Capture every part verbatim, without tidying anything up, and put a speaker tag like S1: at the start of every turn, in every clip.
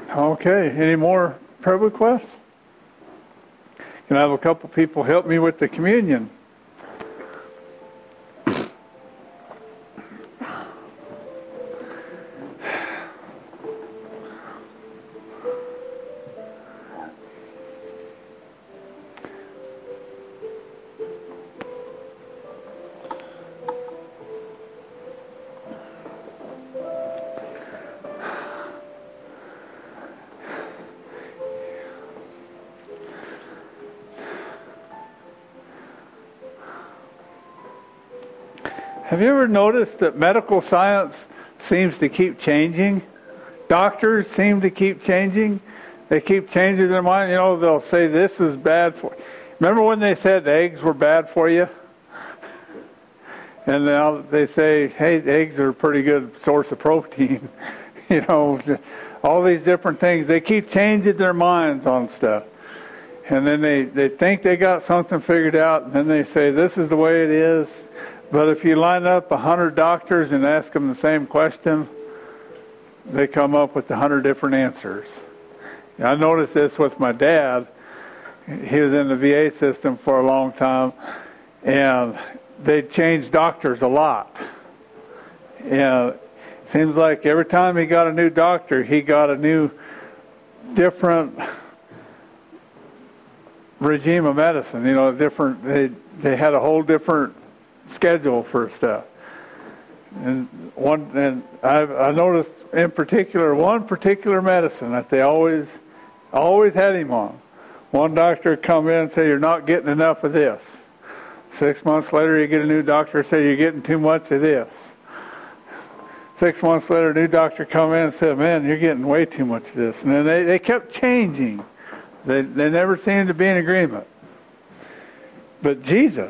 S1: Okay, any more prayer requests? Can I have a couple people help me with the communion? Have you ever noticed that medical science seems to keep changing? Doctors seem to keep changing. They keep changing their mind. You know, they'll say this is bad for you. Remember when they said eggs were bad for you? And now they say, hey, eggs are a pretty good source of protein. You know, all these different things. They keep changing their minds on stuff. And then they, they think they got something figured out, and then they say, this is the way it is. But if you line up a hundred doctors and ask them the same question, they come up with a hundred different answers. I noticed this with my dad. He was in the V A system for a long time, and they changed doctors a lot. And it seems like every time he got a new doctor, he got a new, different regime of medicine. You know, different. They they had a whole different schedule for stuff. And one, and I've, I noticed in particular one particular medicine that they always, always had him on. One doctor would come in and say, "You're not getting enough of this." Six months later, you get a new doctor say, "You're getting too much of this." Six months later, a new doctor come in and said, "Man, you're getting way too much of this." And then they, they kept changing. They they never seemed to be in agreement. But Jesus,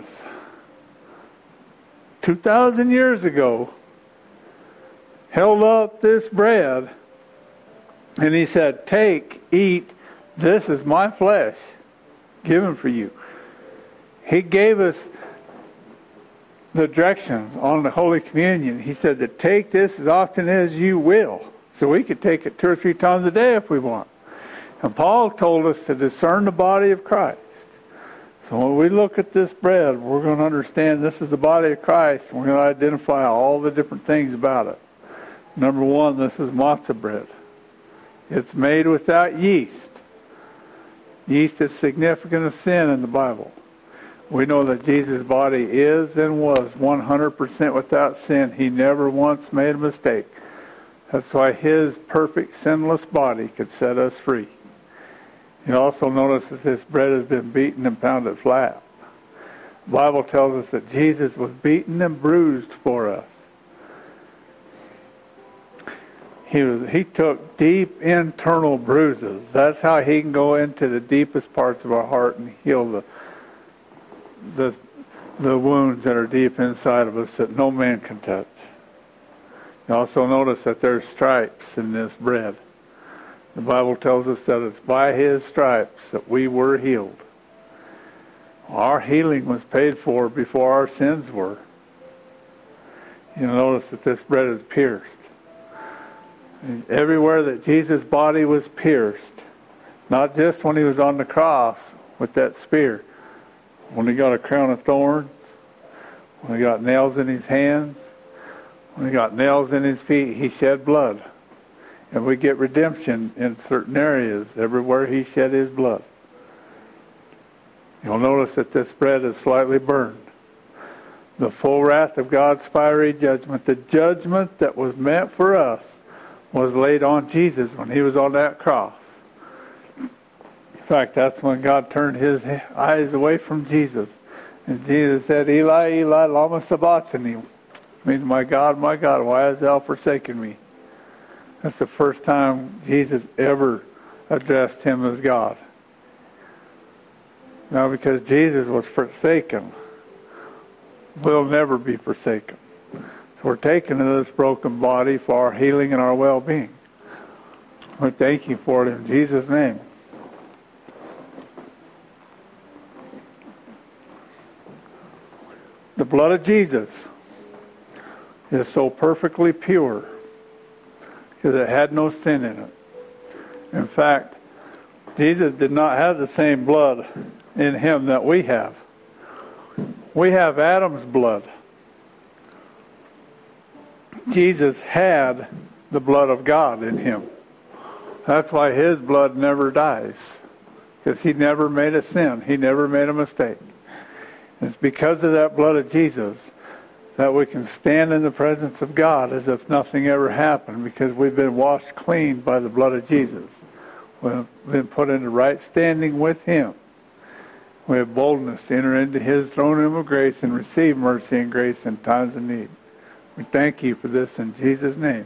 S1: two thousand years ago, held up this bread and he said, "Take, eat, this is my flesh given for you." He gave us the directions on the Holy Communion. He said to take this as often as you will. So we could take it two or three times a day if we want. And Paul told us to discern the body of Christ. So when we look at this bread, we're going to understand this is the body of Christ. And we're going to identify all the different things about it. Number one, this is matzah bread. It's made without yeast. Yeast is significant of sin in the Bible. We know that Jesus' body is and was one hundred percent without sin. He never once made a mistake. That's why his perfect, sinless body could set us free. You also notice that this bread has been beaten and pounded flat. The Bible tells us that Jesus was beaten and bruised for us. He was, he took deep internal bruises. That's how he can go into the deepest parts of our heart and heal the the the wounds that are deep inside of us that no man can touch. You also notice that there's stripes in this bread. The Bible tells us that it's by his stripes that we were healed. Our healing was paid for before our sins were. You notice that this bread is pierced. And everywhere that Jesus' body was pierced, not just when he was on the cross with that spear, when he got a crown of thorns, when he got nails in his hands, when he got nails in his feet, he shed blood. And we get redemption in certain areas, everywhere he shed his blood. You'll notice that this bread is slightly burned. The full wrath of God's fiery judgment, the judgment that was meant for us, was laid on Jesus when he was on that cross. In fact, that's when God turned his eyes away from Jesus. And Jesus said, "Eli, Eli, lama sabachthani," means, "My God, my God, why hast thou forsaken me?" That's the first time Jesus ever addressed him as God. Now, because Jesus was forsaken, we'll never be forsaken. So we're taking this broken body for our healing and our well-being. We thank you for it in Jesus' name. The blood of Jesus is so perfectly pure because it had no sin in it. In fact, Jesus did not have the same blood in him that we have. We have Adam's blood. Jesus had the blood of God in him. That's why his blood never dies. Because he never made a sin. He never made a mistake. It's because of that blood of Jesus that we can stand in the presence of God as if nothing ever happened, because we've been washed clean by the blood of Jesus. We've been put into right standing with him. We have boldness to enter into his throne room of grace and receive mercy and grace in times of need. We thank you for this in Jesus' name.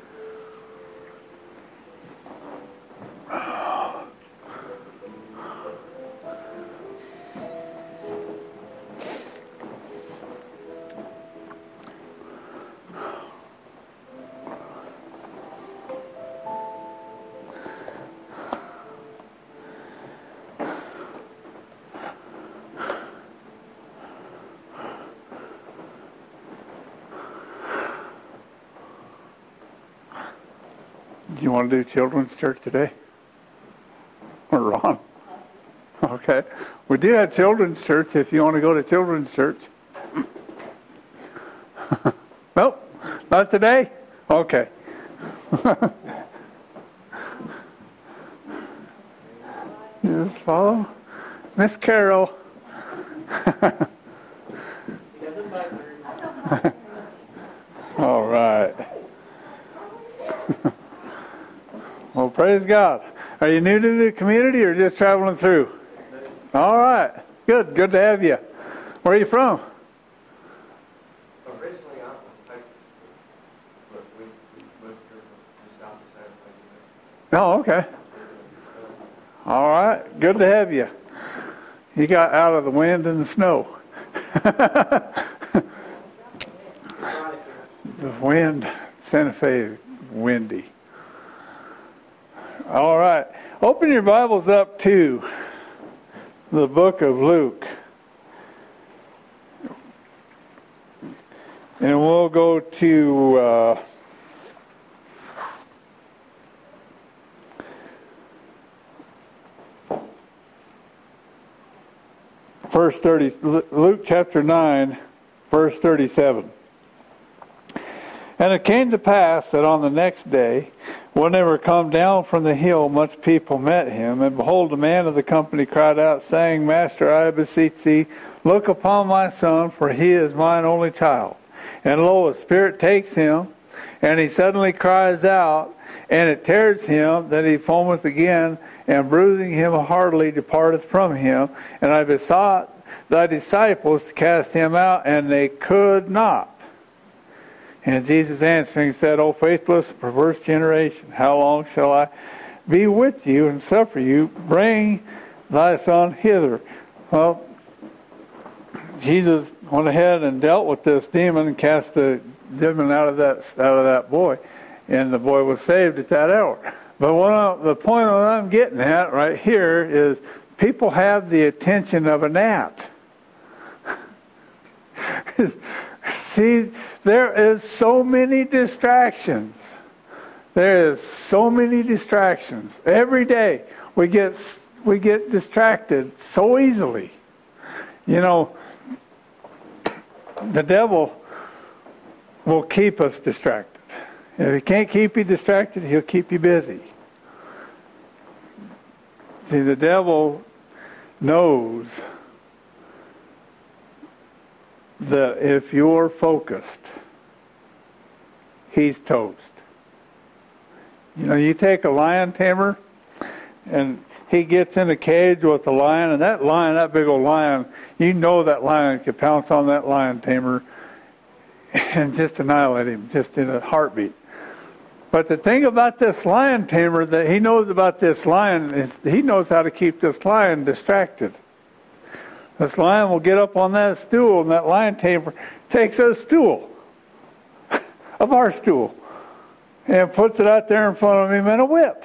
S1: Do you want to do children's church today? Or Ron? Okay. We do have children's church if you want to go to children's church. Nope. Not today? Okay. You just follow? Miss Carol. All right. Well, praise God. Are you new to the community or just traveling through? All right. Good. Good to have you. Where are you from?
S2: Originally, I'm from Texas, but we moved here just outside of
S1: Oh, okay. All right. Good to have you. You got out of the wind and the snow. The wind, Santa Fe, windy. All right. Open your Bibles up to the book of Luke. And we'll go to uh, verse thirty, Luke chapter nine, verse thirty-seven. And it came to pass that on the next day, when they were come down from the hill, much people met him. And behold, a man of the company cried out, saying, Master, I beseech thee, look upon my son, for he is mine only child. And lo, a spirit takes him, and he suddenly cries out, and it tears him, that he foameth again, and bruising him heartily departeth from him. And I besought thy disciples to cast him out, and they could not. And Jesus answering said, O faithless, perverse generation, how long shall I be with you and suffer you? Bring thy son hither. Well, Jesus went ahead and dealt with this demon and cast the demon out of that out of that boy, and the boy was saved at that hour. But what I, the point that I'm getting at right here is people have the attention of a gnat. See, there is so many distractions. There is so many distractions. Every day we get we get distracted so easily. You know, the devil will keep us distracted. If he can't keep you distracted, he'll keep you busy. See, the devil knows that if you're focused, he's toast. You know, you take a lion tamer, and he gets in a cage with the lion, and that lion, that big old lion, you know that lion could pounce on that lion tamer and just annihilate him, just in a heartbeat. But the thing about this lion tamer that he knows about this lion is he knows how to keep this lion distracted. This lion will get up on that stool, and that lion tamer takes a stool, a bar stool, and puts it out there in front of him in a whip.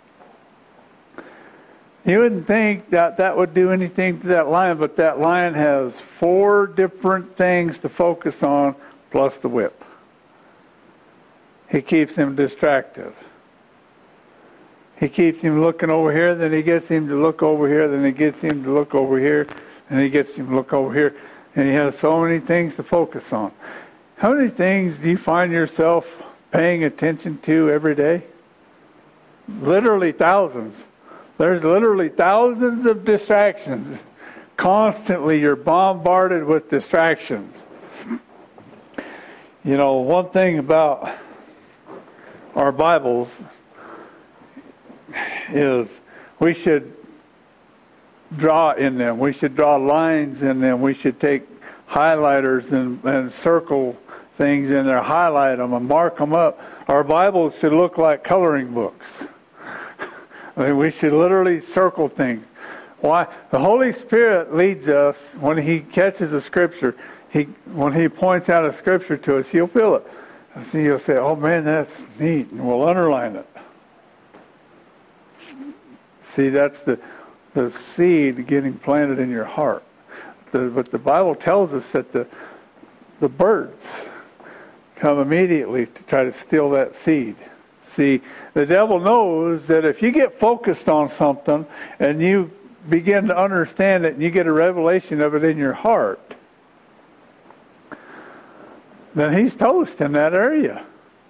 S1: You wouldn't think that that would do anything to that lion, but that lion has four different things to focus on, plus the whip. He keeps him distracted. He keeps him looking over here, then he gets him to look over here, then he gets him to look over here, and he gets him to look over here. And he has so many things to focus on. How many things do you find yourself paying attention to every day? Literally thousands. There's literally thousands of distractions. Constantly you're bombarded with distractions. You know, one thing about our Bibles is we should draw in them. We should draw lines in them. We should take highlighters and, and circle things in there, highlight them and mark them up. Our Bibles should look like coloring books. I mean, we should literally circle things. Why? The Holy Spirit leads us when He catches a scripture. He when He points out a scripture to us, He'll feel it. And so you'll say, "Oh man, that's neat," and we'll underline it. See, that's the the seed getting planted in your heart. The, but the Bible tells us that the the birds come immediately to try to steal that seed. See, the devil knows that if you get focused on something and you begin to understand it and you get a revelation of it in your heart, then he's toast in that area.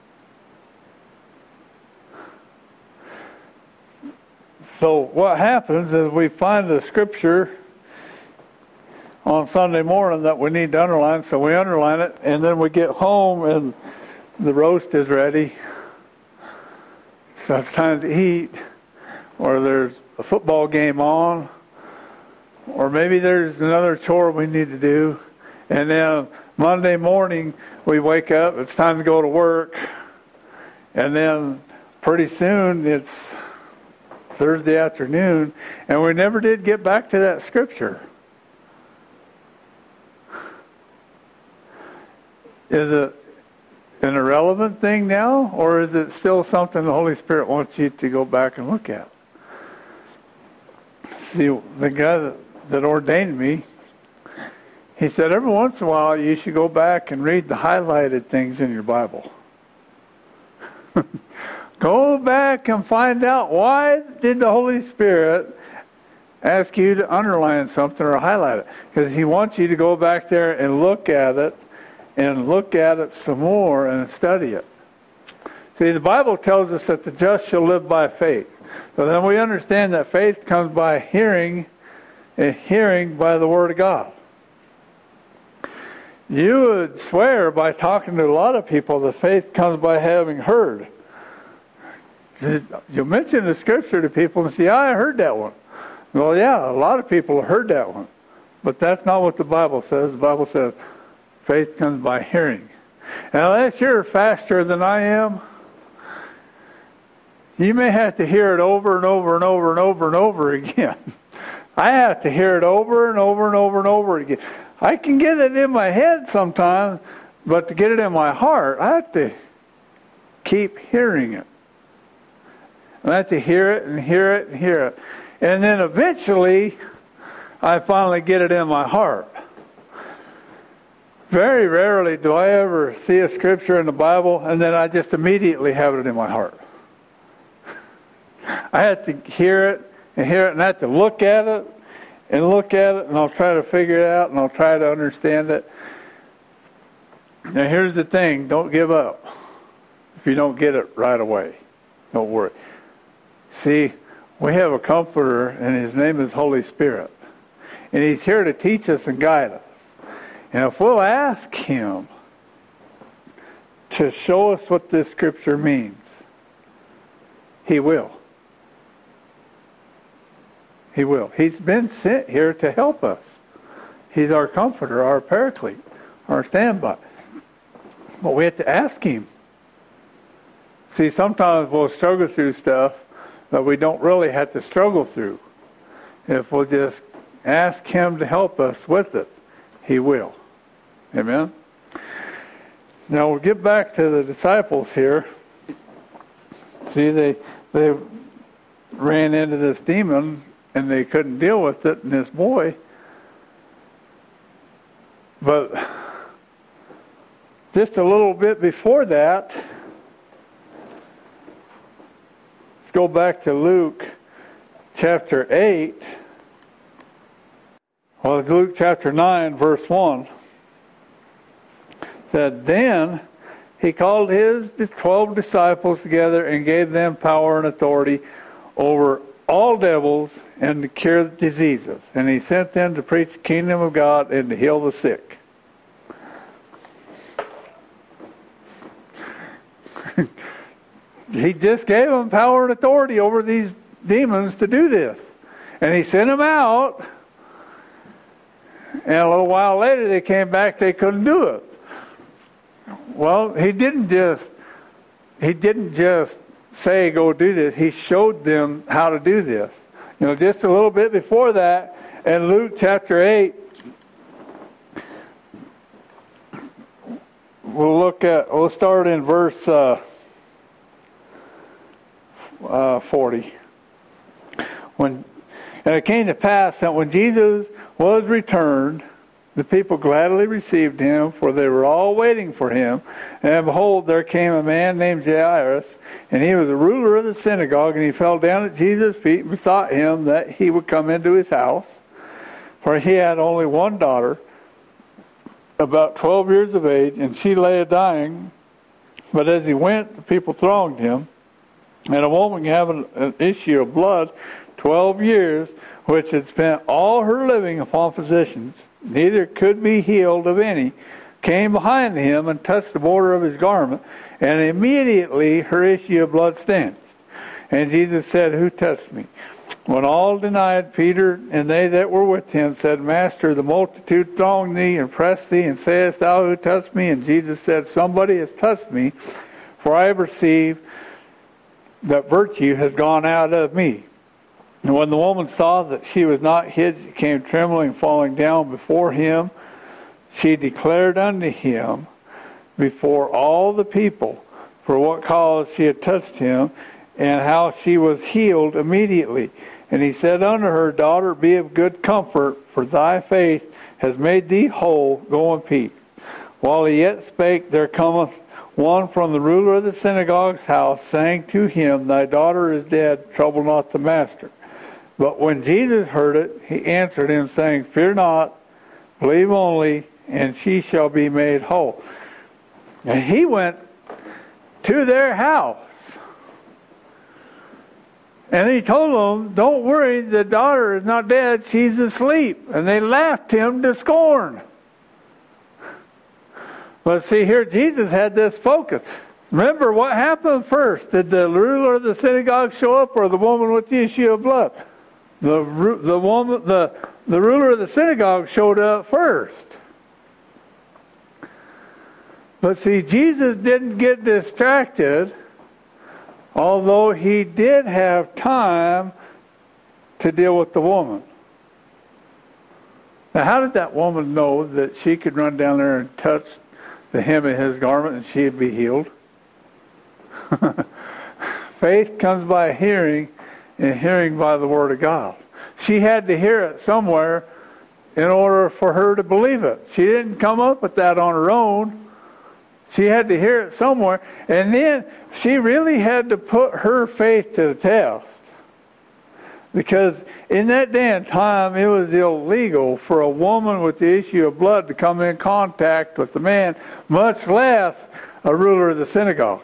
S1: So what happens is we find the scripture on Sunday morning that we need to underline, so we underline it, and then we get home and the roast is ready. So it's time to eat, or there's a football game on, or maybe there's another chore we need to do, and then Monday morning we wake up, it's time to go to work, and then pretty soon it's Thursday afternoon, and we never did get back to that scripture. Is it an irrelevant thing now, or is it still something the Holy Spirit wants you to go back and look at? See, the guy that, that ordained me, he said every once in a while you should go back and read the highlighted things in your Bible. Go back and find out, why did the Holy Spirit ask you to underline something or highlight it? Because He wants you to go back there and look at it, and look at it some more and study it. See, the Bible tells us that the just shall live by faith. So then we understand that faith comes by hearing, and hearing by the Word of God. You would swear by talking to a lot of people that faith comes by having heard. You mention the scripture to people and say, "Yeah, I heard that one." Well, yeah, a lot of people have heard that one. But that's not what the Bible says. The Bible says faith comes by hearing. And unless you're faster than I am, you may have to hear it over and over and over and over and over again. I have to hear it over and over and over and over again. I can get it in my head sometimes, but to get it in my heart, I have to keep hearing it. I have to hear it and hear it and hear it. And then eventually, I finally get it in my heart. Very rarely do I ever see a scripture in the Bible and then I just immediately have it in my heart. I have to hear it and hear it, and I have to look at it and look at it, and I'll try to figure it out, and I'll try to understand it. Now here's the thing, don't give up if you don't get it right away. Don't worry. See, we have a comforter, and His name is Holy Spirit. And He's here to teach us and guide us. And if we'll ask Him to show us what this scripture means, He will. He will. He's been sent here to help us. He's our comforter, our paraclete, our standby. But we have to ask Him. See, sometimes we'll struggle through stuff that we don't really have to struggle through. If we'll just ask Him to help us with it, He will. Amen? Now we'll get back to the disciples here. See, they they ran into this demon and they couldn't deal with it and this boy. But just a little bit before that, Let's go back to Luke chapter eight. Well, Luke chapter nine, verse one. Said, then he called his twelve disciples together and gave them power and authority over all devils and to cure diseases. And he sent them to preach the kingdom of God and to heal the sick. He just gave them power and authority over these demons to do this. And he sent them out. And a little while later they came back, they couldn't do it. Well, he didn't just he didn't just say go do this. He showed them how to do this. You know, just a little bit before that, in Luke chapter eight, we'll look at we'll start in verse uh, uh, forty. When and it came to pass that when Jesus was returned, the people gladly received him, for they were all waiting for him. And behold, there came a man named Jairus, and he was the ruler of the synagogue, and he fell down at Jesus' feet and besought him that he would come into his house. For he had only one daughter, about twelve years of age, and she lay a-dying. But as he went, the people thronged him, and a woman having an issue of blood twelve years, which had spent all her living upon physicians, neither could be healed of any, came behind him and touched the border of his garment, and immediately her issue of blood stanched. And Jesus said, who touched me? When all denied, Peter and they that were with him said, Master, the multitude throng thee and press thee, and sayest thou, who touched me? And Jesus said, somebody has touched me, for I perceive that virtue has gone out of me. And when the woman saw that she was not hid, she came trembling, falling down before him. She declared unto him before all the people for what cause she had touched him, and how she was healed immediately. And he said unto her, Daughter, be of good comfort, for thy faith has made thee whole. Go in peace. While he yet spake, there cometh one from the ruler of the synagogue's house, saying to him, Thy daughter is dead, trouble not the master. But when Jesus heard it, he answered him, saying, Fear not, believe only, and she shall be made whole. And he went to their house. And he told them, Don't worry, the daughter is not dead, she's asleep. And they laughed him to scorn. But see, here Jesus had this focus. Remember, what happened first? Did the ruler of the synagogue show up, or the woman with the issue of blood? The the woman, the, the ruler of the synagogue showed up first. But see, Jesus didn't get distracted, although he did have time to deal with the woman. Now, how did that woman know that she could run down there and touch the hem of his garment and she'd be healed? Faith comes by hearing, and hearing by the Word of God. She had to hear it somewhere in order for her to believe it. She didn't come up with that on her own. She had to hear it somewhere. And then she really had to put her faith to the test. Because in that day and time, it was illegal for a woman with the issue of blood to come in contact with the man, much less a ruler of the synagogue.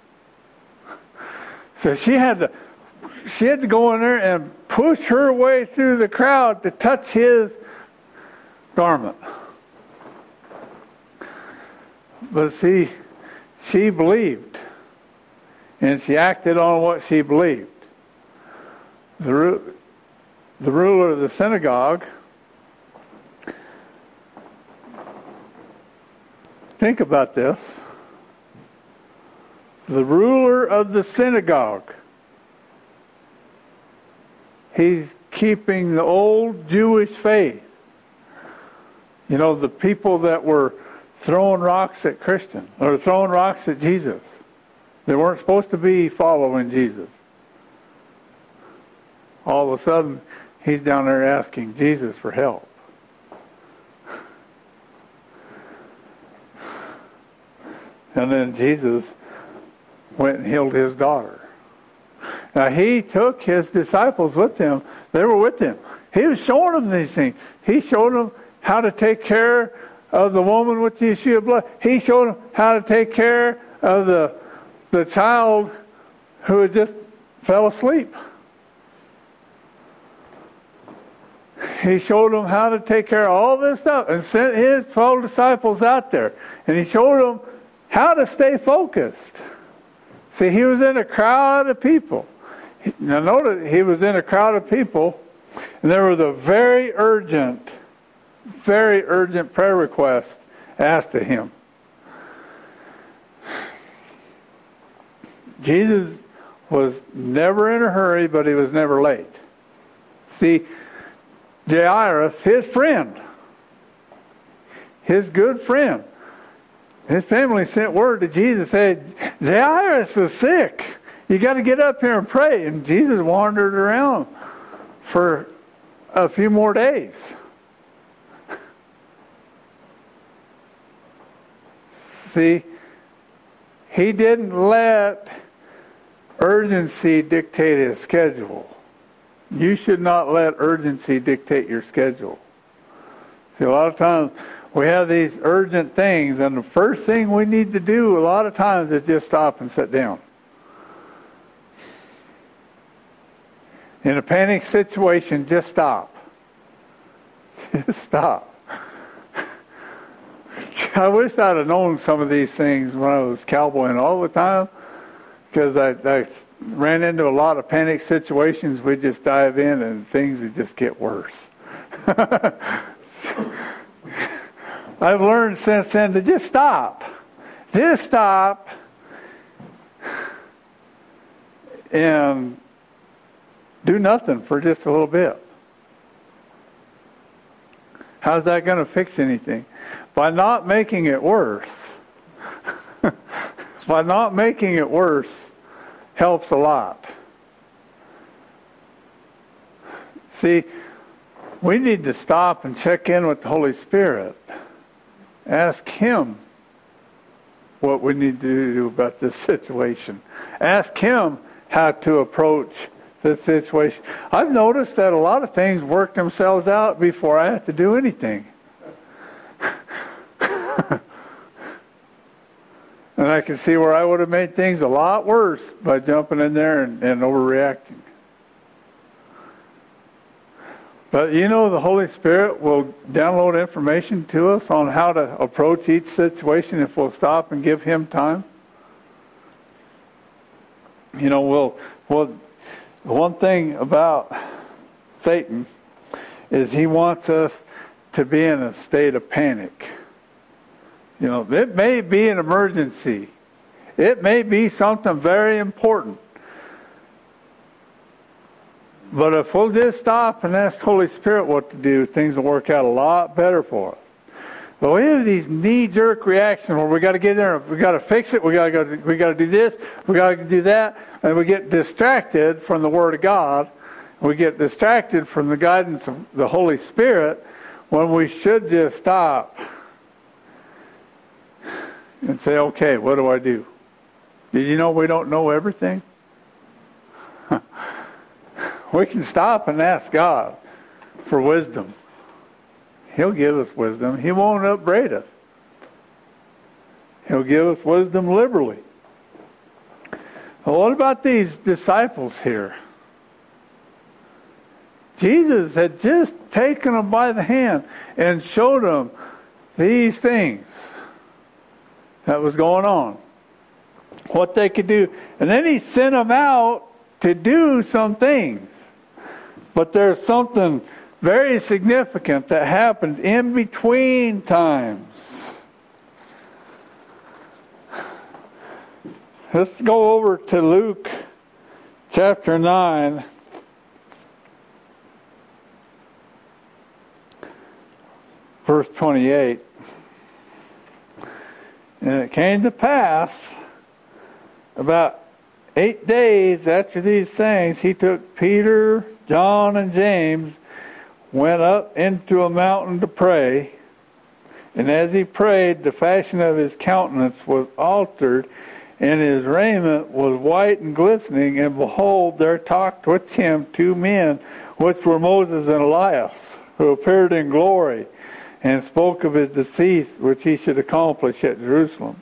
S1: So she had to she had to go in there and push her way through the crowd to touch his garment. But see, she believed, and she acted on what she believed. The, the ruler of the synagogue, think about this. The ruler of the synagogue, he's keeping the old Jewish faith. You know, the people that were throwing rocks at Christians, or throwing rocks at Jesus. They weren't supposed to be following Jesus. All of a sudden, he's down there asking Jesus for help. And then Jesus went and healed his daughter. Now, he took his disciples with him. They were with him. He was showing them these things. He showed them how to take care of the woman with the issue of blood. He showed them how to take care of the, the child who had just fell asleep. He showed them how to take care of all this stuff and sent his twelve disciples out there. And he showed them how to stay focused. See, he was in a crowd of people. Now notice, he was in a crowd of people, and there was a very urgent, very urgent prayer request asked of him. Jesus was never in a hurry, but he was never late. See, Jairus, his friend, his good friend, his family sent word to Jesus, said, Jairus is sick. You got to get up here and pray. And Jesus wandered around for a few more days. See, he didn't let urgency dictate his schedule. You should not let urgency dictate your schedule. See, a lot of times we have these urgent things, and the first thing we need to do a lot of times is just stop and sit down. In a panic situation, just stop. Just stop. I wish I'd have known some of these things when I was cowboying all the time, because I, I ran into a lot of panic situations. We just dive in and things would just get worse. I've learned since then to just stop. Just stop and do nothing for just a little bit. How's that going to fix anything? By not making it worse. By not making it worse helps a lot. See, we need to stop and check in with the Holy Spirit. Ask Him what we need to do about this situation. Ask Him how to approach this situation. I've noticed that a lot of things work themselves out before I have to do anything. And I can see where I would have made things a lot worse by jumping in there and, and overreacting. But you know, the Holy Spirit will download information to us on how to approach each situation if we'll stop and give Him time. You know, we'll, we'll, one thing about Satan is he wants us to be in a state of panic. You know, it may be an emergency. It may be something very important. But if we'll just stop and ask the Holy Spirit what to do, things will work out a lot better for us. But we have these knee-jerk reactions where we got to get there, we got to fix it, we got to go, we got to do this, we got to do that, and we get distracted from the Word of God. We get distracted from the guidance of the Holy Spirit when we should just stop and say, okay, what do I do? Did you know we don't know everything? We can stop and ask God for wisdom. He'll give us wisdom. He won't upbraid us. He'll give us wisdom liberally. Well, what about these disciples here? Jesus had just taken them by the hand and showed them these things that was going on, what they could do. And then He sent them out to do some things. But there's something very significant that happened in between times. Let's go over to Luke chapter nine. Verse twenty-eight. And it came to pass, about eight days after these things, He took Peter, John, and James, went up into a mountain to pray. And as He prayed, the fashion of His countenance was altered, and his raiment was white and glistening, and behold, there talked with him two men, which were Moses and Elias, who appeared in glory, and spoke of his decease, which he should accomplish at Jerusalem.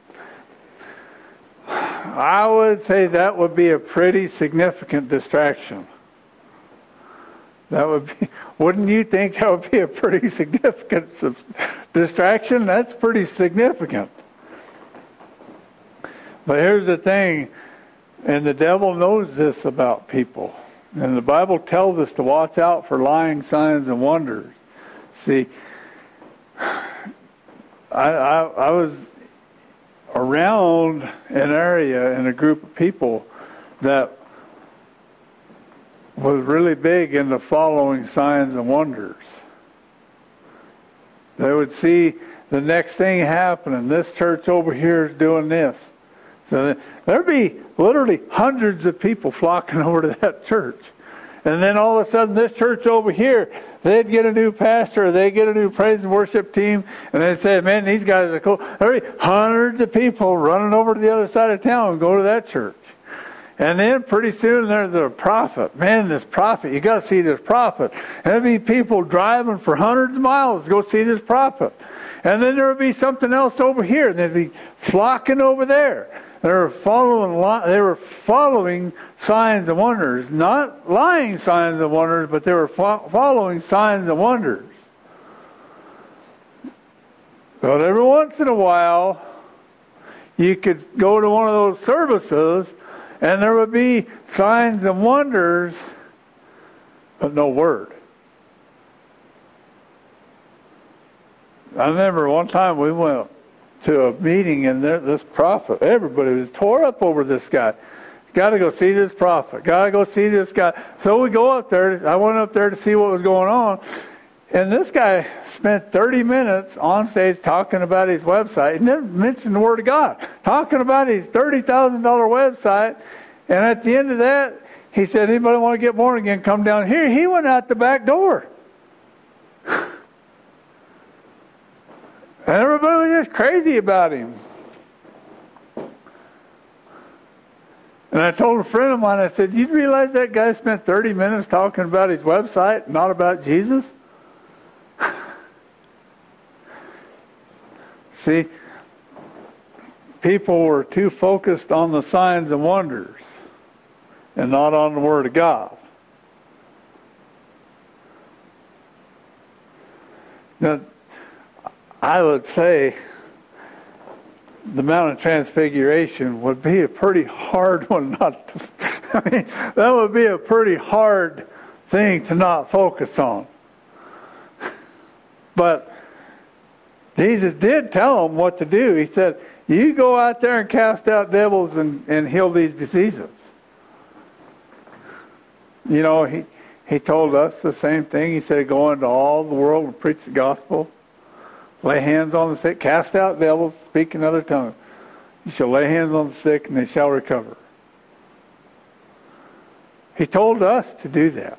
S1: I would say that would be a pretty significant distraction. That would be, wouldn't you think that would be a pretty significant distraction? That's pretty significant. But here's the thing, and the devil knows this about people. And the Bible tells us to watch out for lying signs and wonders. See, I, I, I was around an area and a group of people that was really big into following signs and wonders. They would see the next thing happening. This church over here is doing this. So there'd be literally hundreds of people flocking over to that church. And then all of a sudden, this church over here, they'd get a new pastor, or they'd get a new praise and worship team, and they'd say, man, these guys are cool. There'd be hundreds of people running over to the other side of town and go to that church. And then pretty soon there's a prophet. Man, this prophet, you got to see this prophet. And there'd be people driving for hundreds of miles to go see this prophet. And then there would be something else over here, and they'd be flocking over there. They were following. They were following signs and wonders, not lying signs and wonders, but they were fo- following signs and wonders. But every once in a while, you could go to one of those services, and there would be signs and wonders, but no word. I remember one time we went to a meeting, and there, this prophet, everybody was tore up over this guy. Got to go see this prophet. Got to go see this guy. So we go up there. I went up there to see what was going on. And this guy spent thirty minutes on stage talking about his website. He never mentioned the Word of God. Talking about his thirty thousand dollars website. And at the end of that, he said, anybody want to get born again, come down here. He went out the back door. And everybody was just crazy about him. And I told a friend of mine, I said, you realize that guy spent thirty minutes talking about his website, not about Jesus? See, people were too focused on the signs and wonders and not on the Word of God. Now, I would say the Mount of Transfiguration would be a pretty hard one not to, I mean, that would be a pretty hard thing to not focus on. But Jesus did tell them what to do. He said, you go out there and cast out devils and, and heal these diseases. You know, he, he told us the same thing. He said, go into all the world and preach the gospel. Lay hands on the sick, cast out devils, speak in other tongues. You shall lay hands on the sick and they shall recover. He told us to do that.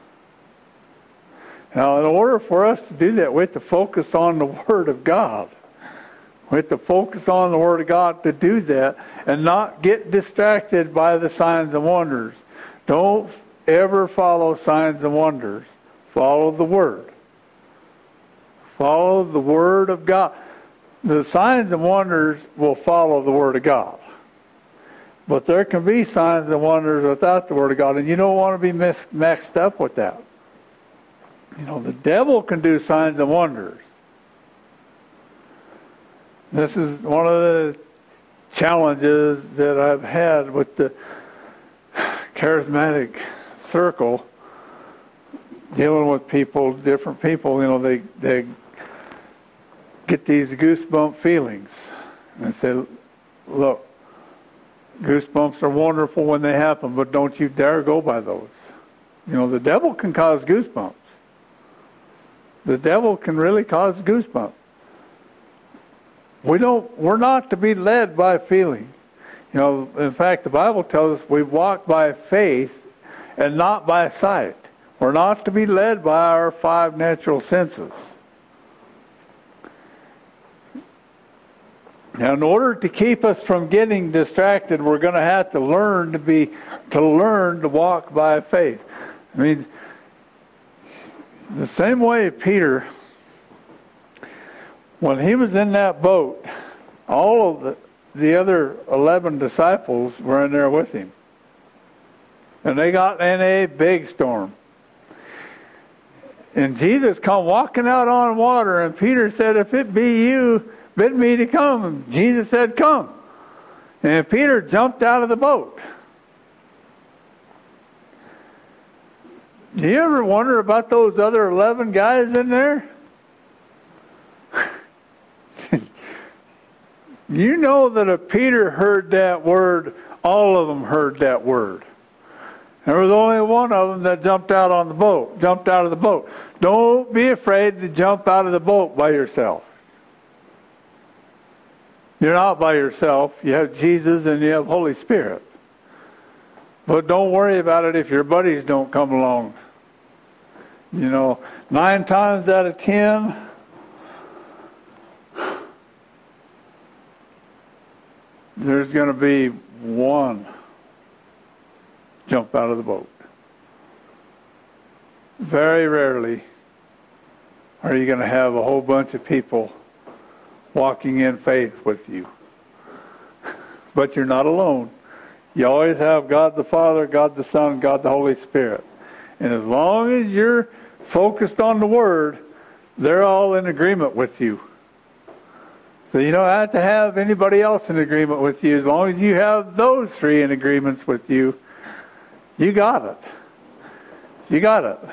S1: Now, in order for us to do that, we have to focus on the Word of God. We have to focus on the Word of God to do that and not get distracted by the signs and wonders. Don't ever follow signs and wonders. Follow the Word. Follow the Word of God. The signs and wonders will follow the Word of God. But there can be signs and wonders without the Word of God, and you don't want to be mis- mixed up with that. You know, the devil can do signs and wonders. This is one of the challenges that I've had with the charismatic circle, dealing with people, different people. You know, they they get these goosebump feelings. And I say, look, goosebumps are wonderful when they happen, but don't you dare go by those. You know, the devil can cause goosebumps. The devil can really cause goosebumps. We don't, we're not to be led by feeling. You know, in fact, the Bible tells us we walk by faith and not by sight. We're not to be led by our five natural senses. Now, in order to keep us from getting distracted, we're going to have to learn to be, to learn to walk by faith. I mean, the same way Peter, when he was in that boat, all of the, the other eleven disciples were in there with him. And they got in a big storm. And Jesus come walking out on water, and Peter said, if it be you, bid me to come. And Jesus said, come. And Peter jumped out of the boat. Do you ever wonder about those other eleven guys in there? You know that if Peter heard that word, all of them heard that word. There was only one of them that jumped out on the boat, jumped out of the boat. Don't be afraid to jump out of the boat by yourself. You're not by yourself. You have Jesus and you have Holy Spirit. But don't worry about it if your buddies don't come along. You know, nine times out of ten, there's going to be one jump out of the boat. Very rarely are you going to have a whole bunch of people walking in faith with you. But you're not alone. You always have God the Father, God the Son, God the Holy Spirit. And as long as you're focused on the Word, they're all in agreement with you. So you don't have to have anybody else in agreement with you. As long as you have those three in agreements with you, you got it. You got it.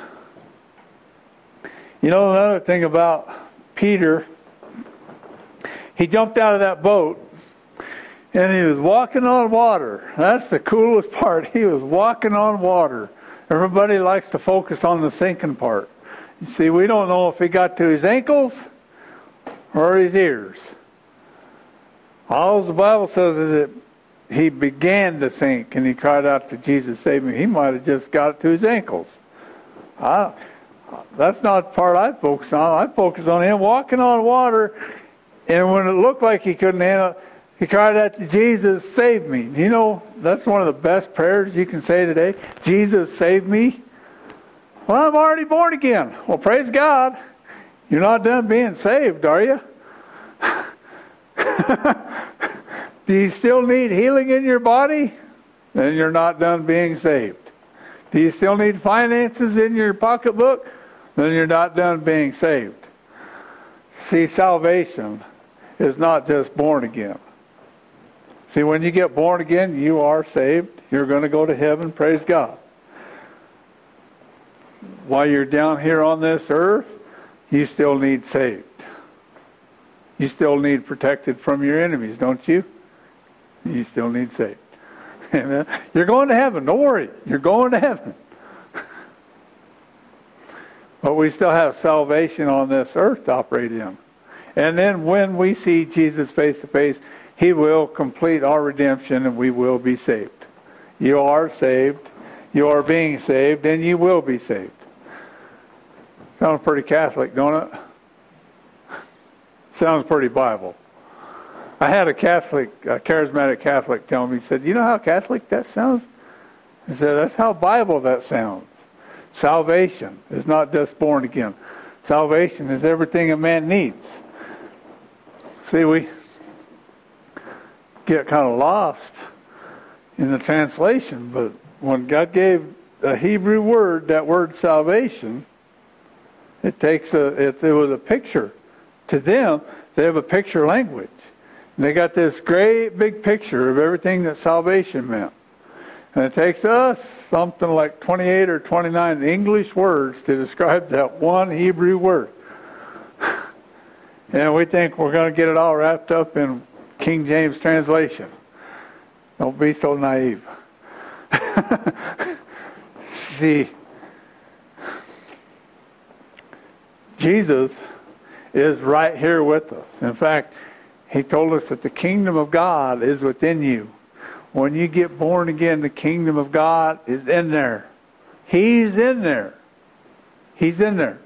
S1: You know, another thing about Peter, he jumped out of that boat and he was walking on water. That's the coolest part. He was walking on water. Everybody likes to focus on the sinking part. You see, we don't know if he got to his ankles or his ears. All the Bible says is that he began to sink and he cried out to Jesus, save me. He might have just got to his ankles. I, that's not the part I focus on. I focus on him walking on water, and when it looked like he couldn't handle it, he cried out to Jesus, save me. You know, that's one of the best prayers you can say today. Jesus, save me. Well, I'm already born again. Well, praise God. You're not done being saved, are you? Do you still need healing in your body? Then you're not done being saved. Do you still need finances in your pocketbook? Then you're not done being saved. See, salvation is not just born again. See, when you get born again, you are saved. You're going to go to heaven. Praise God. While you're down here on this earth, you still need saved. You still need protected from your enemies, don't you? You still need saved. Amen. You're going to heaven. Don't worry. You're going to heaven. But we still have salvation on this earth to operate in. And then when we see Jesus face to face, He will complete our redemption and we will be saved. You are saved. You are being saved and you will be saved. Sounds pretty Catholic, don't it? Sounds pretty Bible. I had a Catholic, a charismatic Catholic tell me, he said, you know how Catholic that sounds? He said, that's how Bible that sounds. Salvation is not just born again. Salvation is everything a man needs. See, we get kind of lost in the translation, but when God gave a Hebrew word, that word salvation, it takes a, it, it was a picture. To them, they have a picture language. And they got this great big picture of everything that salvation meant. And it takes us something like twenty-eight or twenty-nine English words to describe that one Hebrew word. And we think we're going to get it all wrapped up in King James translation. Don't be so naive. See, Jesus is right here with us. In fact, He told us that the kingdom of God is within you. When you get born again, the kingdom of God is in there. He's in there. He's in there.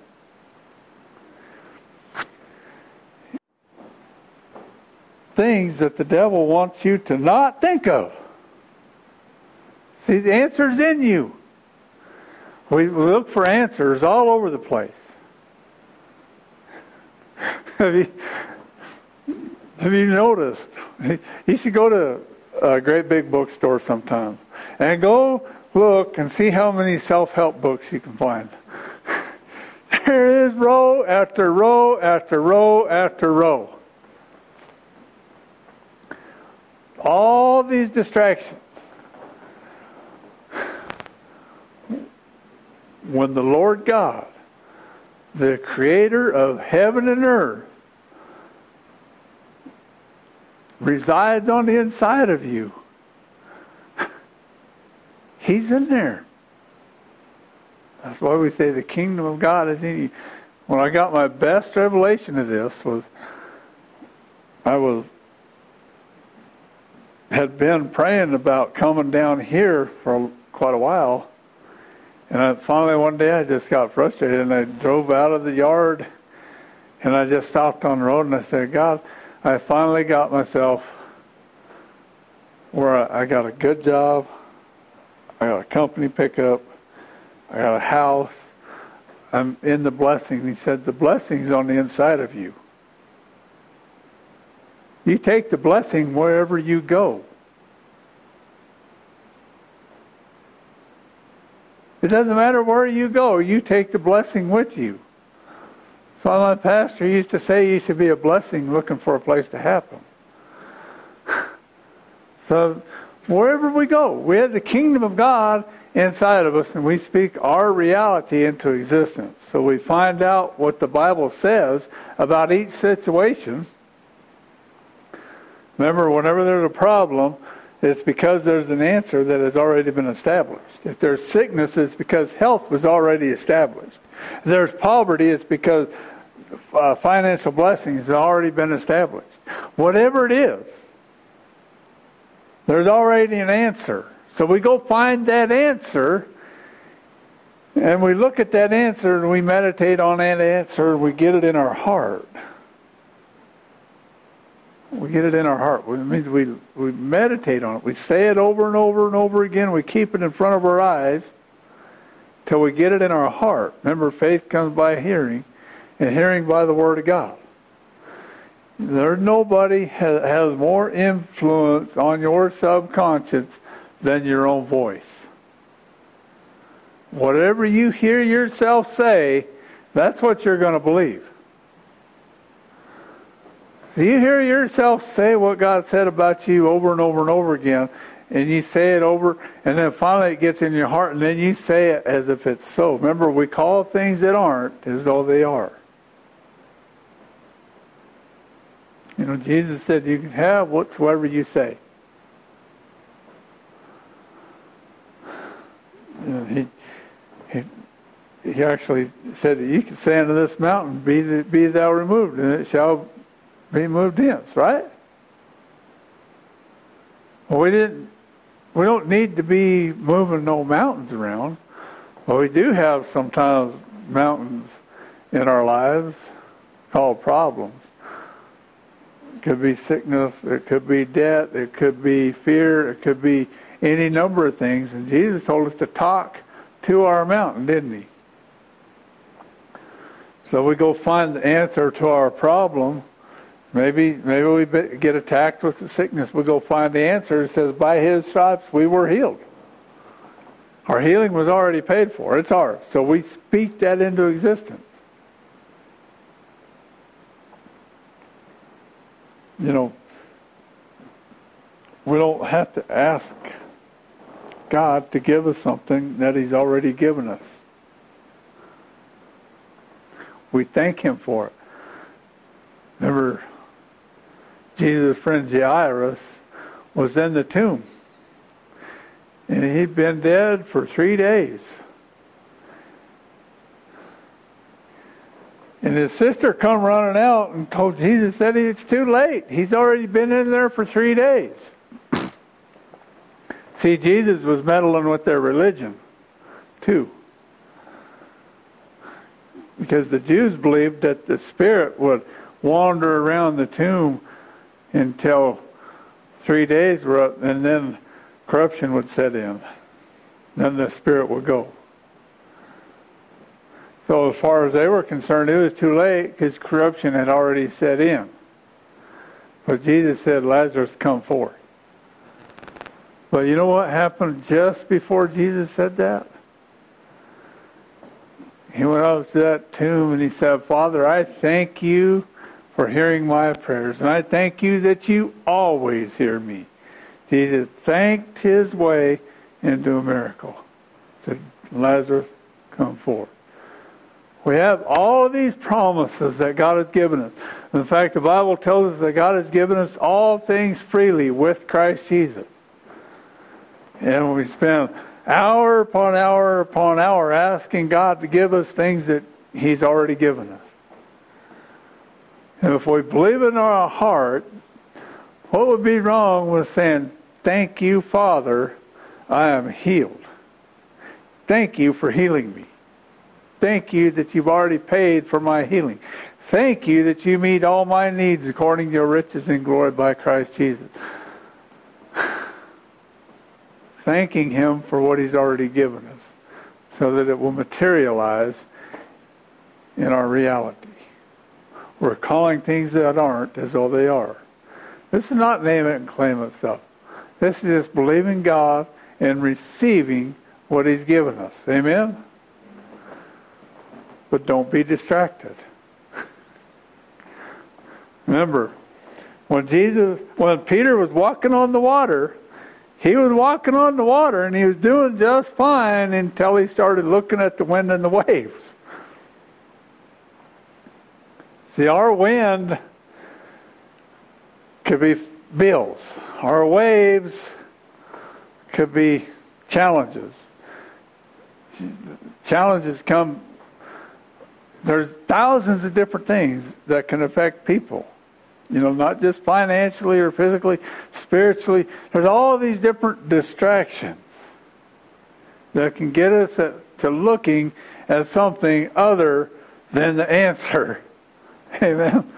S1: things that the devil wants you to not think of. See, the answer's in you. We look for answers all over the place. Have you, have you noticed? You should go to a great big bookstore sometime and go look and see how many self-help books you can find. There is row after row after row after row. All these distractions. When the Lord God, the creator of heaven and earth, resides on the inside of you, He's in there. That's why we say the kingdom of God is in you. When I got my best revelation of this was, I was had been praying about coming down here for quite a while. And I, finally one day I just got frustrated and I drove out of the yard and I just stopped on the road and I said, God, I finally got myself where I, I got a good job, I got a company pickup, I got a house, I'm in the blessing. He said, the blessing's on the inside of you. You take the blessing wherever you go. It doesn't matter where you go, you take the blessing with you. So my pastor used to say you should be a blessing looking for a place to happen. So wherever we go, we have the kingdom of God inside of us and we speak our reality into existence. So we find out what the Bible says about each situation. Remember, whenever there's a problem, it's because there's an answer that has already been established. If there's sickness, it's because health was already established. If there's poverty, it's because uh, financial blessings have already been established. Whatever it is, there's already an answer. So we go find that answer, and we look at that answer, and we meditate on that answer, and we get it in our heart. We get it in our heart. It means we, we meditate on it. We say it over and over and over again. We keep it in front of our eyes till we get it in our heart. Remember, faith comes by hearing, and hearing by the Word of God. There's nobody has, has more influence on your subconscious than your own voice. Whatever you hear yourself say, that's what you're going to believe. You hear yourself say what God said about you over and over and over again, and you say it over, and then finally it gets in your heart, and then you say it as if it's so. Remember, we call things that aren't as though they are. You know, Jesus said you can have whatsoever you say. You know, he, he, he actually said that you can say unto this mountain, be, the, be thou removed, and it shall be moved hence, right? Well, we didn't. We don't need to be moving no mountains around. Well, we do have sometimes mountains in our lives called problems. It could be sickness. It could be debt. It could be fear. It could be any number of things. And Jesus told us to talk to our mountain, didn't he? So we go find the answer to our problem. Maybe maybe we get attacked with the sickness. We go find the answer. It says, by His stripes we were healed. Our healing was already paid for. It's ours. So we speak that into existence. You know, we don't have to ask God to give us something that He's already given us. We thank Him for it. Remember, Jesus' friend Jairus was in the tomb. And he'd been dead for three days. And his sister come running out and told Jesus that it's too late. He's already been in there for three days. See, Jesus was meddling with their religion, too. Because the Jews believed that the spirit would wander around the tomb until three days were up, and then corruption would set in. Then the spirit would go. So as far as they were concerned, it was too late because corruption had already set in. But Jesus said, Lazarus, come forth. But you know what happened just before Jesus said that? He went up to that tomb and he said, Father, I thank you for hearing my prayers. And I thank you that you always hear me. Jesus thanked his way into a miracle. Said, Lazarus, come forth. We have all of these promises that God has given us. In fact, the Bible tells us that God has given us all things freely with Christ Jesus. And we spend hour upon hour upon hour asking God to give us things that he's already given us. And if we believe in our heart, what would be wrong with saying, thank you, Father, I am healed. Thank you for healing me. Thank you that you've already paid for my healing. Thank you that you meet all my needs according to your riches and glory by Christ Jesus. Thanking him for what he's already given us so that it will materialize in our reality. We're calling things that aren't as though they are. This is not name it and claim it stuff. This is just believing God and receiving what he's given us. Amen? But don't be distracted. Remember, when Jesus, when Peter was walking on the water, he was walking on the water and he was doing just fine until he started looking at the wind and the waves. See, our wind could be bills. Our waves could be challenges. Challenges come, there's thousands of different things that can affect people. You know, not just financially or physically, spiritually. There's all these different distractions that can get us at, to looking at something other than the answer. Amen.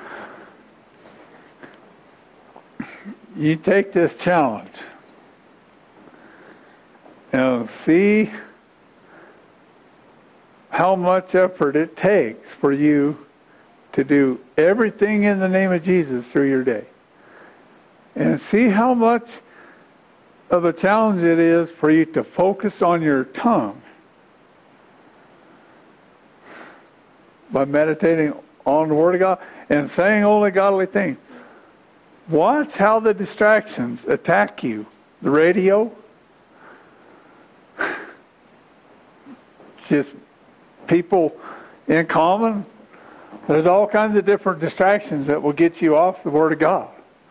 S1: You take this challenge and see how much effort it takes for you to do everything in the name of Jesus through your day. And see how much of a challenge it is for you to focus on your tongue by meditating on the Word of God and saying only godly things. Watch how the distractions attack you. The radio, just people in common. There's all kinds of different distractions that will get you off the Word of God.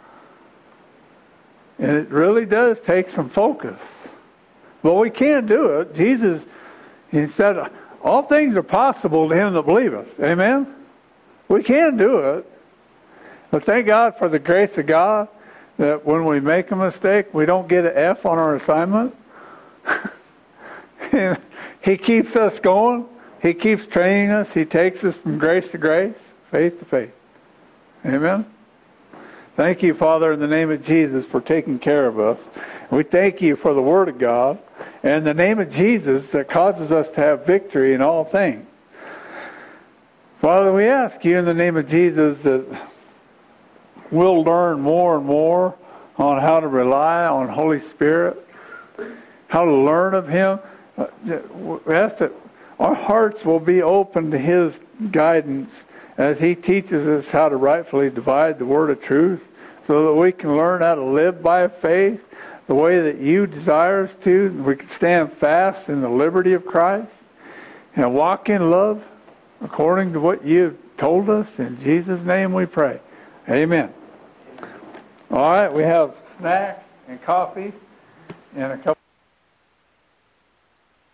S1: And it really does take some focus. But we can do it. Jesus, he said, all things are possible to him that believeth. Amen? We can do it. But thank God for the grace of God that when we make a mistake, we don't get an F on our assignment. He keeps us going. He keeps training us. He takes us from grace to grace, faith to faith. Amen? Thank you, Father, in the name of Jesus for taking care of us. We thank you for the Word of God and the name of Jesus that causes us to have victory in all things. Father, we ask you in the name of Jesus that we'll learn more and more on how to rely on Holy Spirit, how to learn of Him. We ask that our hearts will be open to His guidance as He teaches us how to rightfully divide the word of truth so that we can learn how to live by faith the way that you desire us to. We can stand fast in the liberty of Christ and walk in love according to what you've told us. In Jesus' name we pray. Amen. All right, we have snacks and coffee and a couple